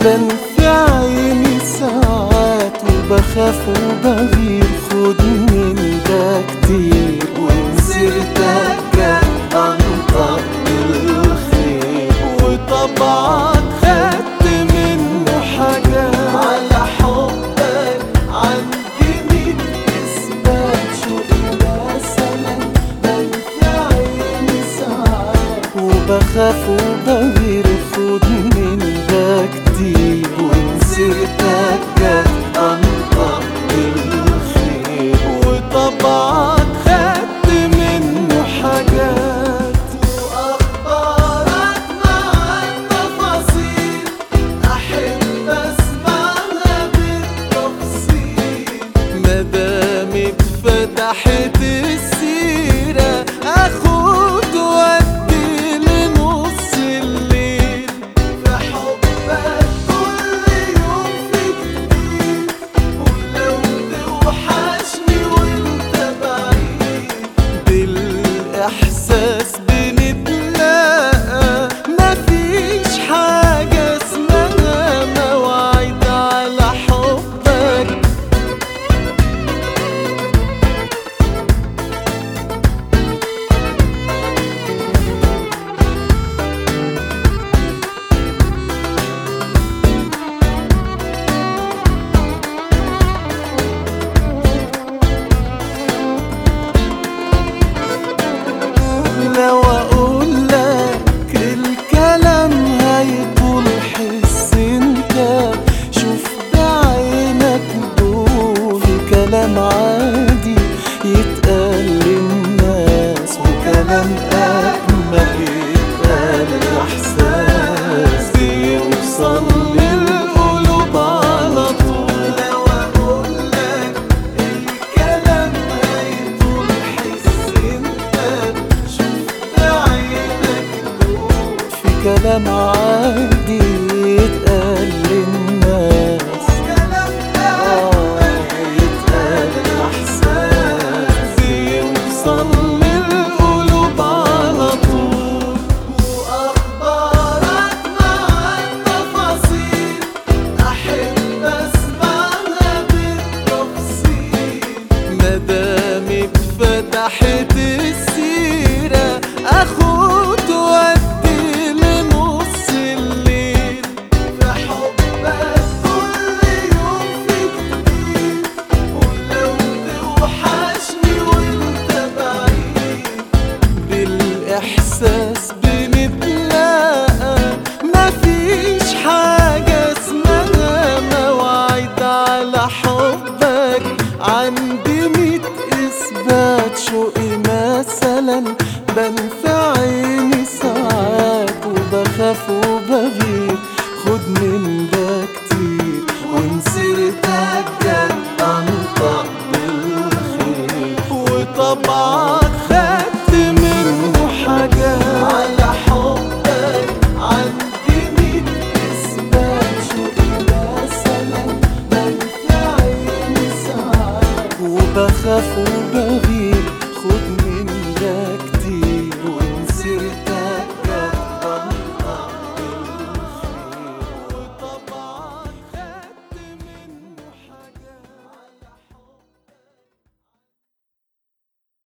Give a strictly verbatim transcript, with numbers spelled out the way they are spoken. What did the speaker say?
بنفي عيني ساعات وبخاف وبغير، خد من ده كتير وإن سيرتك جت أنطق بالخير، وطبعك خدت منه حاجات. على حبك عندي ميت إثبات، شوقي مثلا بنفي عيني ساعات وبخاف وبغير، خد من ده كتير وإن سيرتك جت أنطق بالخير، وطبعك خدت منه حاجات. وأخبارك مع التفاصيل أحب أسمعها بالتفصيل، مادام اتفتحت السيرة آخد وأدي لنص الليل. في حبك كل يوم في جديد، ولو توحشني وانت بعيد بالإحساس بنتلاقى، مفيش حاجة اسمها مواعيد. على حبك لو اقول لك الكلام هيطول حس انت، شوف بعينك دول. في كلام عادي يتقال للناس، وكلام اجمل يتقال احساس بيوصل للقلوب على طول. لو اقول لك الكلام هيطول حس انت، في كلام عادي يتقال للناس، آه يتقال إحساس بيوصل للقلوب على طول. وأخبارك مع التفاصيل أحب أسمعها بالتفصيل، مادام اتفتحت السيرة آخد وأدي لنص الليل. في حبك كل يوم في جديد، ولو توحشني وانت بعيد بالإحساس بنتلاقى، مفيش حاجة اسمها مواعيد. على حبك عندي ميت إثبات، شوقي مثلا بنفي عيني ساعات وبخاف وبغير، خد من ده كتير وإن سيرتك جت أنطق بالخير، وطبعك خدت منه حاجات. على حبك عندي ميت إثبات، شوقي مثلا بنفي عيني ساعات وبخاف وبغير، خد